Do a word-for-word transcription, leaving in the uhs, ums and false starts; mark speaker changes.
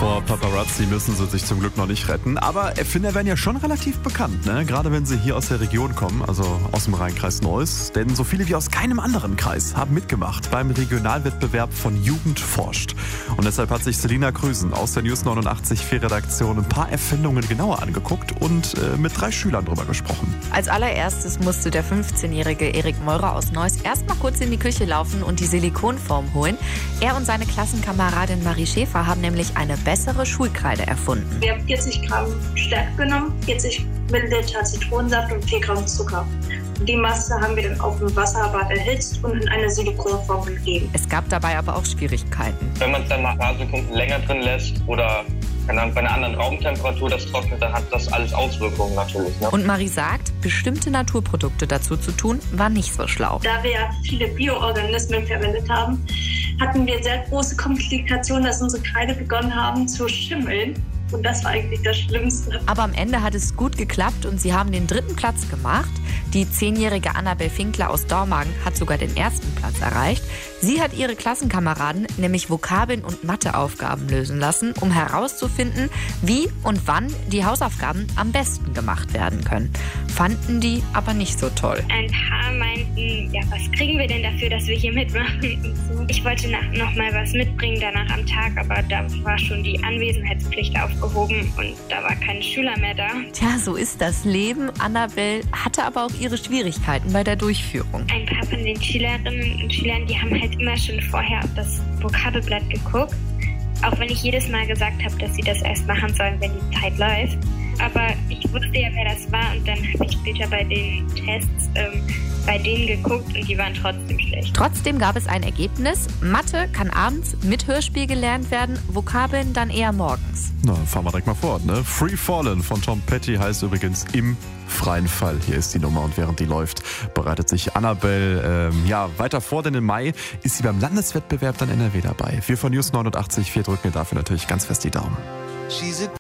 Speaker 1: Vor Paparazzi müssen sie sich zum Glück noch nicht retten. Aber Erfinder werden ja schon relativ bekannt, ne? Gerade wenn sie hier aus der Region kommen, also aus dem Rheinkreis Neuss. Denn so viele wie aus keinem anderen Kreis haben mitgemacht beim Regionalwettbewerb von Jugend forscht. Und deshalb hat sich Selina Krüsen aus der News neunundachtzig vier Redaktion ein paar Erfindungen genauer angeguckt und äh, mit drei Schülern drüber gesprochen.
Speaker 2: Als allererstes musste der fünfzehnjährige Erik Meurer aus Neuss erst mal kurz in die Küche laufen und die Silikonform holen. Er und seine Klassenkameradin Marie Schäfer haben nämlich eine bessere Schulkreide erfunden.
Speaker 3: Wir haben vierzig Gramm Stärke genommen, vierzig Milliliter Zitronensaft und vier Gramm Zucker. Die Masse haben wir dann auf dem Wasserbad erhitzt und in eine Silikonform gegeben.
Speaker 2: Es gab dabei aber auch Schwierigkeiten.
Speaker 4: Wenn man es dann mal ein paar Sekunden länger drin lässt oder keine Ahnung, bei einer anderen Raumtemperatur das trocknet, dann hat das alles Auswirkungen natürlich. Ne?
Speaker 2: Und Marie sagt, bestimmte Naturprodukte dazu zu tun, war nicht so schlau.
Speaker 3: Da wir ja viele Bioorganismen verwendet haben, hatten wir sehr große Komplikationen, dass unsere Kreide begonnen haben zu schimmeln. Und das war eigentlich das Schlimmste.
Speaker 2: Aber am Ende hat es gut geklappt und sie haben den dritten Platz gemacht. Die zehnjährige Annabel Finkler aus Dormagen hat sogar den ersten Platz erreicht. Sie hat ihre Klassenkameraden nämlich Vokabeln und Matheaufgaben lösen lassen, um herauszufinden, wie und wann die Hausaufgaben am besten gemacht werden können. Fanden die aber nicht so toll.
Speaker 5: Ein paar meinten, ja, was kriegen wir denn dafür, dass wir hier mitmachen und so. Ich wollte nach, noch mal was mitbringen danach am Tag, aber da war schon die Anwesenheitspflicht aufgehoben und da war kein Schüler mehr da.
Speaker 2: Tja, so ist das Leben. Annabel hatte aber auch ihre Schwierigkeiten bei der Durchführung.
Speaker 5: Ein paar von den Schülerinnen und Schülern, die haben halt immer schon vorher auf das Vokabelblatt geguckt. Auch wenn ich jedes Mal gesagt habe, dass sie das erst machen sollen, wenn die Zeit läuft. Aber ich wusste ja, wer das war und dann habe ich später bei den Tests ähm, bei denen geguckt und die waren trotzdem schlecht.
Speaker 2: Trotzdem gab es ein Ergebnis. Mathe kann abends mit Hörspiel gelernt werden, Vokabeln dann eher morgens.
Speaker 1: Na, fahren wir direkt mal fort, ne? Free Fallen von Tom Petty heißt übrigens im freien Fall. Hier ist die Nummer und während die läuft, bereitet sich Annabel ähm, ja, weiter vor, denn im Mai ist sie beim Landeswettbewerb dann N R W dabei. Wir von News neunundachtzig vier drücken ihr dafür natürlich ganz fest die Daumen.